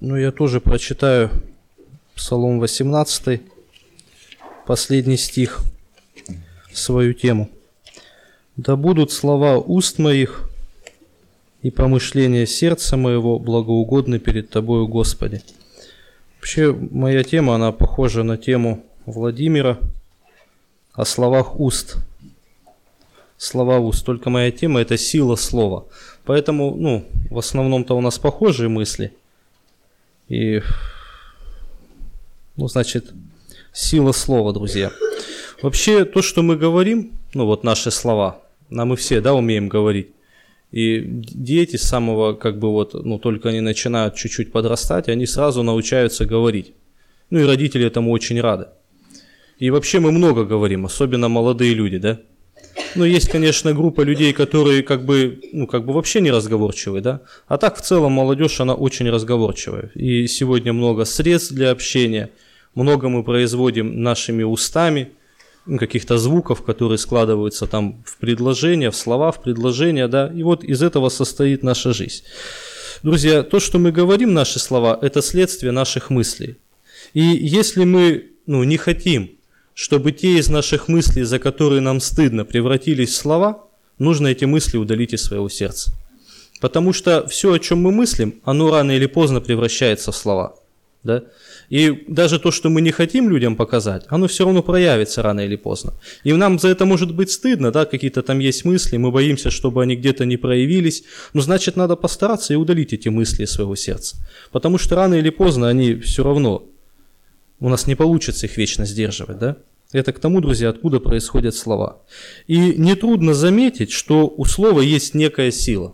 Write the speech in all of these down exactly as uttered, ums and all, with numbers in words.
Ну, я тоже прочитаю Псалом восемнадцатый, последний стих, свою тему. «Да будут слова уст моих и помышления сердца моего благоугодны перед Тобою, Господи». Вообще, моя тема, она похожа на тему Владимира о словах уст. Слова уст. Только моя тема – это сила слова. Поэтому, ну, в основном-то у нас похожие мысли. И, ну, значит, сила слова, друзья. Вообще, то, что мы говорим, ну, вот наши слова, нам мы все, да, умеем говорить. И дети с самого, как бы вот, ну, только они начинают чуть-чуть подрастать, они сразу научаются говорить. Ну, и родители этому очень рады. И вообще мы много говорим, особенно молодые люди, да. Ну, есть, конечно, группа людей, которые как бы, ну, как бы вообще не разговорчивые, да. А так, в целом, молодежь, она очень разговорчивая. И сегодня много средств для общения, много мы производим нашими устами, каких-то звуков, которые складываются там в предложения, в слова, в предложения, да. И вот из этого состоит наша жизнь. Друзья, то, что мы говорим, наши слова, это следствие наших мыслей. И если мы, ну, не хотим, чтобы те из наших мыслей, за которые нам стыдно, превратились в слова, нужно эти мысли удалить из своего сердца. Потому что все, о чем мы мыслим, оно рано или поздно превращается в слова. Да? И даже то, что мы не хотим людям показать, оно все равно проявится рано или поздно. И нам за это может быть стыдно, да? Какие-то там есть мысли, мы боимся, чтобы они где-то не проявились. Но значит, надо постараться и удалить эти мысли из своего сердца. Потому что рано или поздно они все равно... У нас не получится их вечно сдерживать, да? Это к тому, друзья, откуда происходят слова. И нетрудно заметить, что у слова есть некая сила.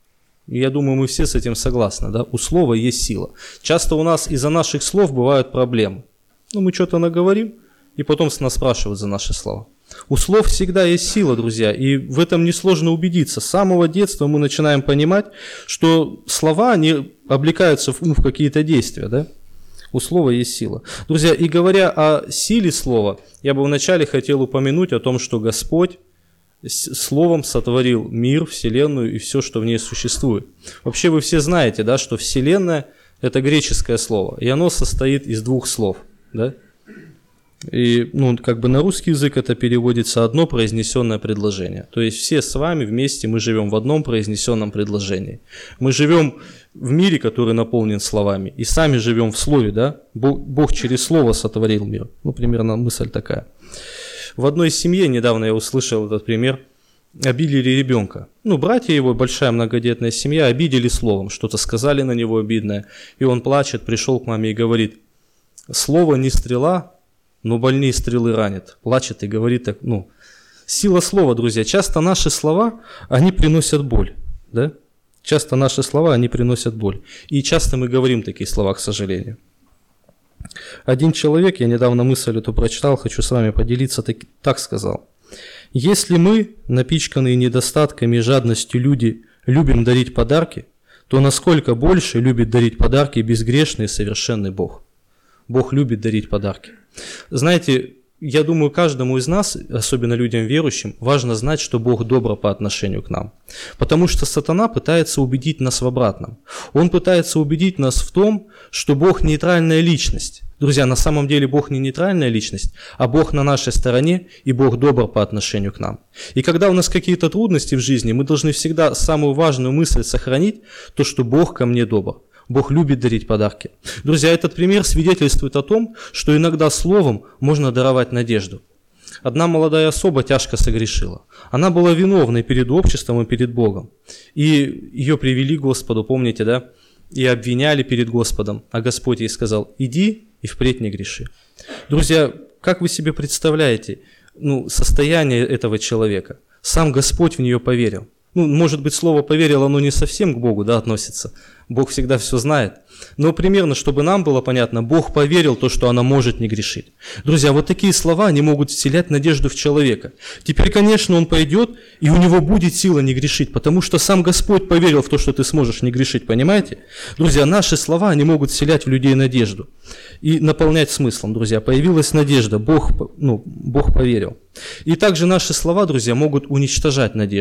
Я думаю, мы все с этим согласны, да? У слова есть сила. Часто у нас из-за наших слов бывают проблемы. Ну, мы что-то наговорим, и потом с нас спрашивают за наши слова. У слов всегда есть сила, друзья, и в этом несложно убедиться. С самого детства мы начинаем понимать, что слова, они облекаются в, ну, в какие-то действия, да? У слова есть сила. Друзья, и говоря о силе слова, я бы вначале хотел упомянуть о том, что Господь словом сотворил мир, вселенную и все, что в ней существует. Вообще вы все знаете, да, что вселенная – это греческое слово, и оно состоит из двух слов. Да? И, ну, как бы на русский язык это переводится одно произнесенное предложение. То есть все с вами вместе мы живем в одном произнесенном предложении. Мы живем в мире, который наполнен словами, и сами живем в слове, да? Бог, Бог через слово сотворил мир. Ну, примерно мысль такая. В одной семье, недавно я услышал этот пример, обидели ребенка. Ну, братья его, большая многодетная семья, обидели словом, что-то сказали на него обидное, и он плачет, пришел к маме и говорит: слово не стрела, но больнее стрелы ранит. Плачет и говорит так, ну, сила слова, друзья. Часто наши слова, они приносят боль, да? Часто наши слова, они приносят боль. И часто мы говорим такие слова, к сожалению. Один человек, я недавно мысль эту прочитал, хочу с вами поделиться, так, так сказал. Если мы, напичканные недостатками и жадностью люди, любим дарить подарки, то насколько больше любит дарить подарки безгрешный и совершенный Бог. Бог любит дарить подарки. Знаете, я думаю, каждому из нас, особенно людям верующим, важно знать, что Бог добр по отношению к нам. Потому что сатана пытается убедить нас в обратном. Он пытается убедить нас в том, что Бог нейтральная личность. Друзья, на самом деле Бог не нейтральная личность, а Бог на нашей стороне, и Бог добр по отношению к нам. И когда у нас какие-то трудности в жизни, мы должны всегда самую важную мысль сохранить, то, что Бог ко мне добр. Бог любит дарить подарки. Друзья, этот пример свидетельствует о том, что иногда словом можно даровать надежду. Одна молодая особа тяжко согрешила. Она была виновной перед обществом и перед Богом. И ее привели к Господу, помните, да? И обвиняли перед Господом. А Господь ей сказал: иди и впредь не греши. Друзья, как вы себе представляете, ну, состояние этого человека? Сам Господь в нее поверил. Ну, может быть, слово «поверил», оно не совсем к Богу, да, относится. Бог всегда все знает. Но примерно, чтобы нам было понятно, Бог поверил то, что она может не грешить. Друзья, вот такие слова, они могут вселять надежду в человека. Теперь, конечно, он пойдет, и у него будет сила не грешить, потому что сам Господь поверил в то, что ты сможешь не грешить, понимаете? Друзья, наши слова, они могут вселять в людей надежду и наполнять смыслом, друзья. Появилась надежда, Бог, ну, Бог поверил. И также наши слова, друзья, могут уничтожать надежду.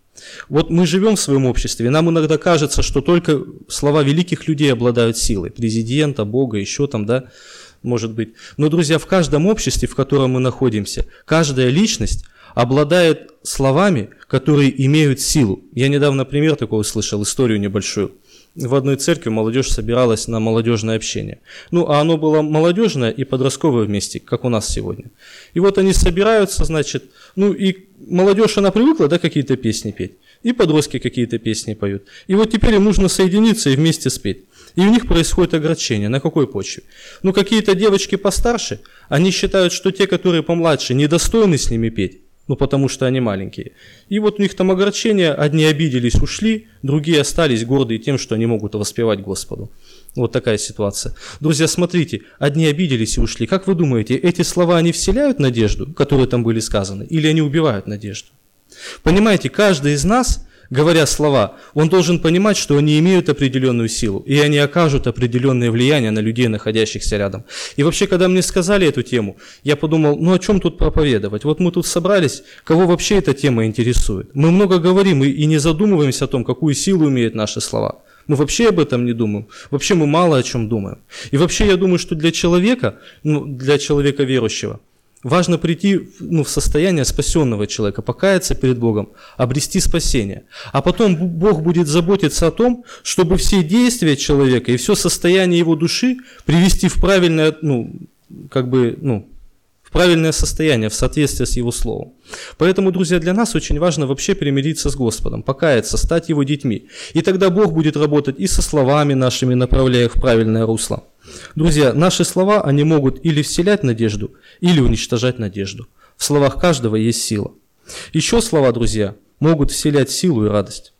Вот мы живем в своем обществе, и нам иногда кажется, что только слова великих людей обладают силой. Президента, Бога, еще там, да, может быть. Но, друзья, в каждом обществе, в котором мы находимся, каждая личность обладает словами, которые имеют силу. Я недавно пример такой услышал, историю небольшую. В одной церкви молодежь собиралась на молодежное общение. Ну, а оно было молодежное и подростковое вместе, как у нас сегодня. И вот они собираются, значит, ну и молодежь, она привыкла, да, какие-то песни петь. И подростки какие-то песни поют. И вот теперь им нужно соединиться и вместе спеть. И у них происходит огорчение. На какой почве? Ну, какие-то девочки постарше, они считают, что те, которые помладше, недостойны с ними петь. Ну, потому что они маленькие. И вот у них там огорчение, одни обиделись, ушли, другие остались гордые тем, что они могут воспевать Господу. Вот такая ситуация. Друзья, смотрите, одни обиделись и ушли. Как вы думаете, эти слова, они вселяют надежду, которые там были сказаны, или они убивают надежду? Понимаете, каждый из нас, говоря слова, он должен понимать, что они имеют определенную силу, и они окажут определенное влияние на людей, находящихся рядом. И вообще, когда мне сказали эту тему, я подумал, ну о чем тут проповедовать? Вот мы тут собрались, кого вообще эта тема интересует? Мы много говорим и, и не задумываемся о том, какую силу имеют наши слова. Мы вообще об этом не думаем. Вообще мы мало о чем думаем. И вообще я думаю, что для человека, ну, для человека верующего, важно прийти, ну, в состояние спасенного человека, покаяться перед Богом, обрести спасение. А потом Бог будет заботиться о том, чтобы все действия человека и все состояние его души привести в правильное, ну, как бы, ну, в правильное состояние, в соответствии с Его Словом. Поэтому, друзья, для нас очень важно вообще примириться с Господом, покаяться, стать Его детьми. И тогда Бог будет работать и со словами нашими, направляя их в правильное русло. Друзья, наши слова, они могут или вселять надежду, или уничтожать надежду. В словах каждого есть сила. Еще слова, друзья, могут вселять силу и радость.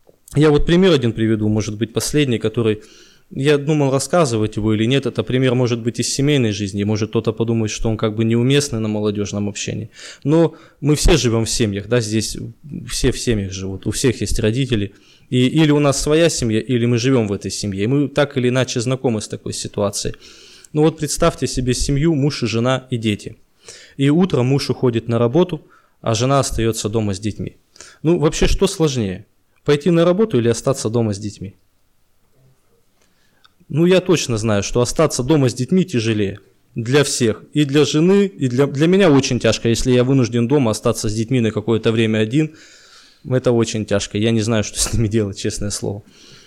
Я вот пример один приведу, может быть, последний, который... Я думал, рассказывать его или нет. Это пример может быть из семейной жизни. Может кто-то подумает, что он как бы неуместный на молодежном общении. Но мы все живем в семьях, да, здесь все в семьях живут. У всех есть родители. И или у нас своя семья, или мы живем в этой семье. И мы так или иначе знакомы с такой ситуацией. Ну вот представьте себе семью, муж и жена и дети. И утром муж уходит на работу, а жена остается дома с детьми. Ну вообще что сложнее? Пойти на работу или остаться дома с детьми? Ну, я точно знаю, что остаться дома с детьми тяжелее для всех. И для жены, и для, для меня очень тяжко, если я вынужден дома остаться с детьми на какое-то время один. Это очень тяжко. Я не знаю, что с ними делать, честное слово.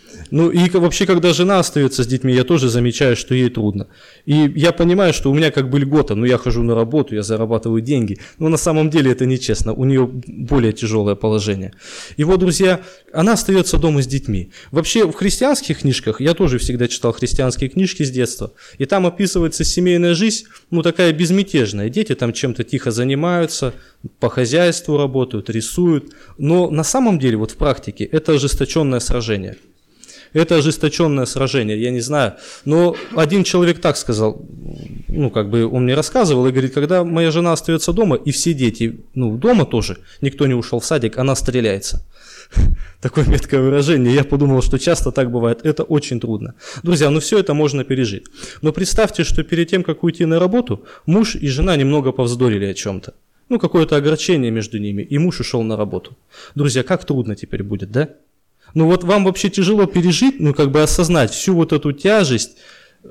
Ну и вообще, когда жена остается с детьми, я тоже замечаю, что ей трудно. И я понимаю, что у меня как бы льгота, ну я хожу на работу, я зарабатываю деньги, но на самом деле это нечестно, у нее более тяжелое положение. И вот, друзья, она остается дома с детьми. Вообще в христианских книжках, я тоже всегда читал христианские книжки с детства, и там описывается семейная жизнь, ну такая безмятежная. Дети там чем-то тихо занимаются, по хозяйству работают, рисуют, но на самом деле вот в практике это ожесточенное сражение. Это ожесточенное сражение, я не знаю. Но один человек так сказал, ну, как бы он мне рассказывал, и говорит, когда моя жена остается дома, и все дети, ну, дома тоже, никто не ушел в садик, она стреляется. Такое меткое выражение. Я подумал, что часто так бывает. Это очень трудно. Друзья, ну все это можно пережить. Но представьте, что перед тем, как уйти на работу, муж и жена немного повздорили о чем-то. Ну, какое-то огорчение между ними, и муж ушел на работу. Друзья, как трудно теперь будет, да? Ну вот вам вообще тяжело пережить, ну как бы осознать всю вот эту тяжесть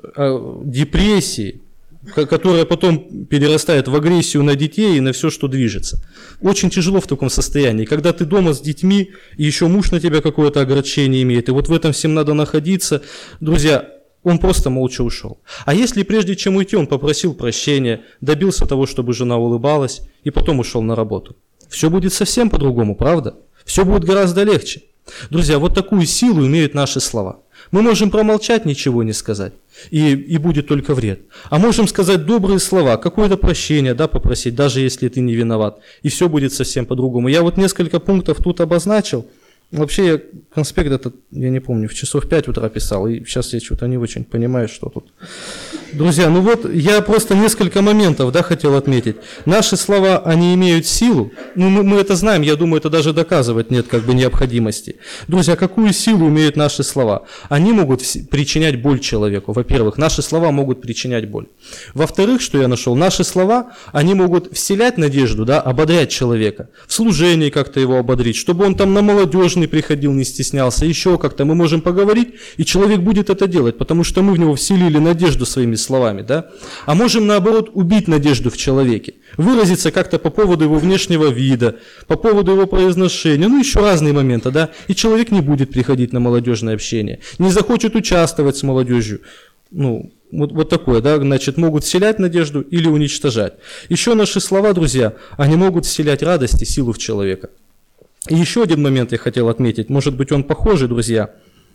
э, депрессии, которая потом перерастает в агрессию на детей и на все, что движется. Очень тяжело в таком состоянии. Когда ты дома с детьми, и еще муж на тебя какое-то огорчение имеет, и вот в этом всем надо находиться. Друзья, он просто молча ушел. А если прежде чем уйти, он попросил прощения, добился того, чтобы жена улыбалась, и потом ушел на работу? Все будет совсем по-другому, правда? Все будет гораздо легче. Друзья, вот такую силу имеют наши слова. Мы можем промолчать, ничего не сказать, и, и будет только вред. А можем сказать добрые слова, какое-то прощение, да, попросить, даже если ты не виноват, и все будет совсем по-другому. Я вот несколько пунктов тут обозначил. Вообще я конспект этот, я не помню, в часов пять утра писал, и сейчас я что-то не очень понимаю, что тут Друзья, ну вот я просто несколько моментов, да, хотел отметить. Наши слова, они имеют силу. Ну, мы, мы это знаем, я думаю, это даже доказывать нет как бы необходимости. Друзья, какую силу имеют наши слова? Они могут причинять боль человеку. Во-первых, наши слова могут причинять боль. Во-вторых, что я нашел? Наши слова, они могут вселять надежду, да, ободрять человека. В служении как-то его ободрить, чтобы он там на молодежный приходил, не стеснялся, еще как-то. Мы можем поговорить, и человек будет это делать, потому что мы в него вселили надежду своими словами, да? А можем, наоборот, убить надежду в человеке, выразиться как-то по поводу его внешнего вида, по поводу его произношения, ну, еще разные моменты, да? И человек не будет приходить на молодежное общение, не захочет участвовать с молодежью. Ну, вот, вот такое, да, значит, могут вселять надежду или уничтожать. Еще наши слова, друзья, они могут вселять радость и силу в человека. И еще один момент я хотел отметить, может быть, он похожий, друзья.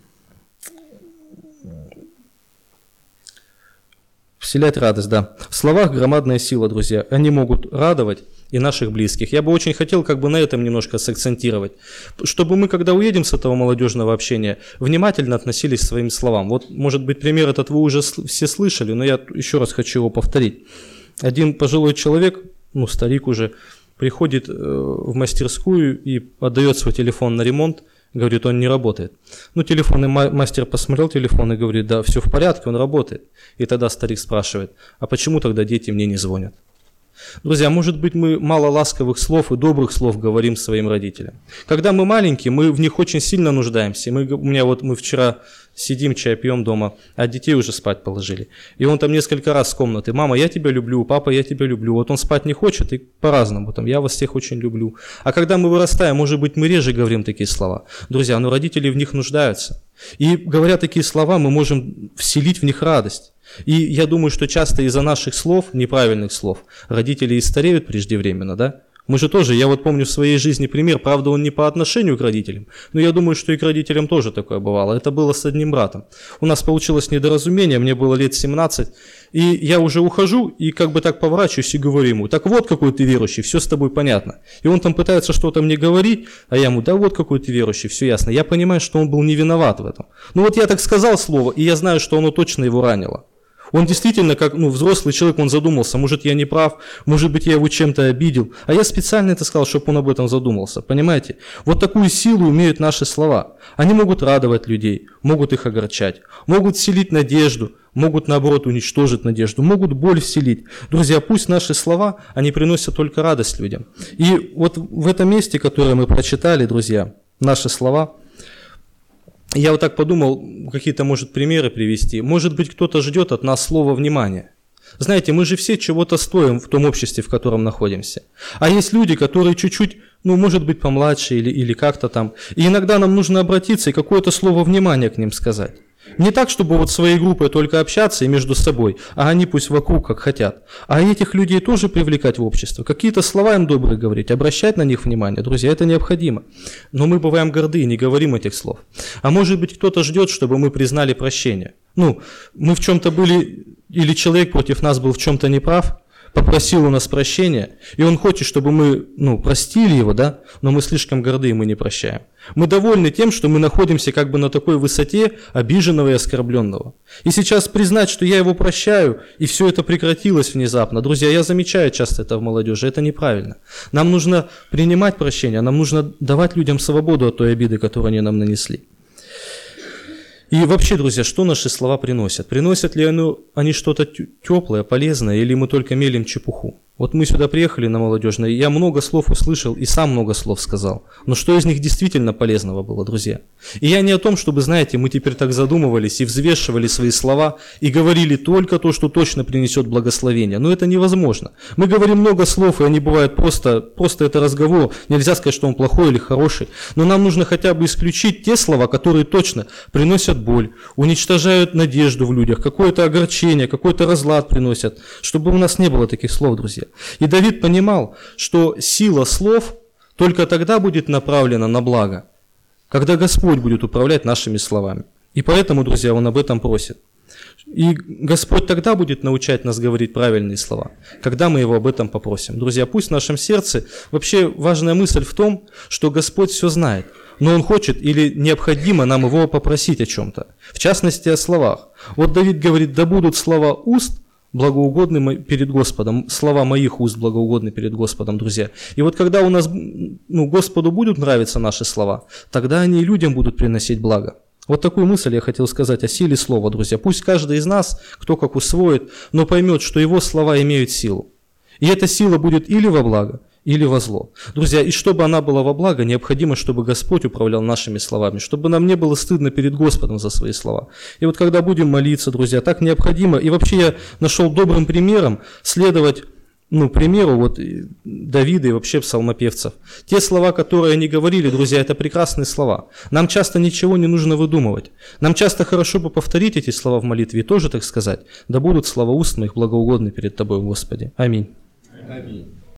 Вселять радость, да. В словах громадная сила, друзья. Они могут радовать и наших близких. Я бы очень хотел как бы на этом немножко сакцентировать, чтобы мы, когда уедем с этого молодежного общения, внимательно относились к своим словам. Вот, может быть, пример этот вы уже все слышали, но я еще раз хочу его повторить. Один пожилой человек, ну, старик уже, приходит в мастерскую и отдает свой телефон на ремонт. Говорит, он не работает. Ну, телефонный мастер посмотрел телефон и говорит, да, все в порядке, он работает. И тогда старик спрашивает, а почему тогда дети мне не звонят? Друзья, может быть, мы мало ласковых слов и добрых слов говорим своим родителям. Когда мы маленькие, мы в них очень сильно нуждаемся. Мы, у меня вот мы вчера сидим, чай пьем дома, а детей уже спать положили. И он там несколько раз с комнаты: мама, я тебя люблю, папа, я тебя люблю. Вот он спать не хочет, и по-разному, там, я вас всех очень люблю. А когда мы вырастаем, может быть, мы реже говорим такие слова. Друзья, но родители в них нуждаются. И говоря такие слова, мы можем вселить в них радость. И я думаю, что часто из-за наших слов, неправильных слов, родители и стареют преждевременно, да? Мы же тоже, я вот помню в своей жизни пример, правда, он не по отношению к родителям, но я думаю, что и к родителям тоже такое бывало. Это было с одним братом. У нас получилось недоразумение, мне было лет семнадцать, и я уже ухожу, и как бы так поворачиваюсь и говорю ему: так вот какой ты верующий, все с тобой понятно. И он там пытается что-то мне говорить, а я ему: да вот какой ты верующий, все ясно. Я понимаю, что он был не виноват в этом. Ну вот я так сказал слово, и я знаю, что оно точно его ранило. Он действительно, как ну, взрослый человек, он задумался, может, я не прав, может быть, я его чем-то обидел. А я специально это сказал, чтобы он об этом задумался, понимаете? Вот такую силу имеют наши слова. Они могут радовать людей, могут их огорчать, могут вселить надежду, могут, наоборот, уничтожить надежду, могут боль вселить. Друзья, пусть наши слова, они приносят только радость людям. И вот в этом месте, которое мы прочитали, друзья, наши слова, я вот так подумал, какие-то, может, примеры привести. Может быть, кто-то ждет от нас слова внимания. Знаете, мы же все чего-то стоим в том обществе, в котором находимся. А есть люди, которые чуть-чуть, ну, может быть, помладше или, или как-то там. И иногда нам нужно обратиться и какое-то слово внимания к ним сказать. Не так, чтобы вот своей группой только общаться и между собой, а они пусть вокруг как хотят. А этих людей тоже привлекать в общество, какие-то слова им добрые говорить, обращать на них внимание. Друзья, это необходимо. Но мы бываем горды и не говорим этих слов. А может быть, кто-то ждет, чтобы мы признали прощение. Ну, мы в чем-то были, или человек против нас был в чем-то неправ, попросил у нас прощения, и он хочет, чтобы мы, ну, простили его, да, но мы слишком горды, и мы не прощаем. Мы довольны тем, что мы находимся как бы на такой высоте обиженного и оскорбленного. И сейчас признать, что я его прощаю, и все это прекратилось внезапно. Друзья, я замечаю часто это в молодежи, это неправильно. Нам нужно принимать прощение, нам нужно давать людям свободу от той обиды, которую они нам нанесли. И вообще, друзья, что наши слова приносят? Приносят ли они, они что-то теплое, полезное, или мы только мелем чепуху? Вот мы сюда приехали на молодежное, и я много слов услышал и сам много слов сказал. Но что из них действительно полезного было, друзья? И я не о том, чтобы, знаете, мы теперь так задумывались и взвешивали свои слова и говорили только то, что точно принесет благословение. Но это невозможно. Мы говорим много слов, и они бывают просто, просто это разговор. Нельзя сказать, что он плохой или хороший. Но нам нужно хотя бы исключить те слова, которые точно приносят боль, уничтожают надежду в людях, какое-то огорчение, какой-то разлад приносят, чтобы у нас не было таких слов, друзья. И Давид понимал, что сила слов только тогда будет направлена на благо, когда Господь будет управлять нашими словами. И поэтому, друзья, Он об этом просит. И Господь тогда будет научать нас говорить правильные слова, когда мы Его об этом попросим. Друзья, пусть в нашем сердце, вообще важная мысль в том, что Господь все знает. но Он хочет или необходимо нам Его попросить о чем-то. В частности, о словах. Вот Давид говорит: да будут слова уст благоугодны перед Господом, слова моих уст благоугодны перед Господом, друзья. И вот когда у нас, ну, Господу будут нравиться наши слова, тогда они и людям будут приносить благо. Вот такую мысль я хотел сказать о силе слова, друзья. Пусть каждый из нас, кто как усвоит, но поймет, что его слова имеют силу. И эта сила будет или во благо, или во зло. Друзья, и чтобы она была во благо, необходимо, чтобы Господь управлял нашими словами, чтобы нам не было стыдно перед Господом за свои слова. И вот когда будем молиться, друзья, так необходимо, и вообще я нашел добрым примером следовать, ну, примеру вот Давида и вообще псалмопевцев. Те слова, которые они говорили, друзья, это прекрасные слова. Нам часто ничего не нужно выдумывать. Нам часто хорошо бы повторить эти слова в молитве и тоже так сказать: да будут слова уст моих благоугодны перед Тобой, Господи. Аминь. Аминь.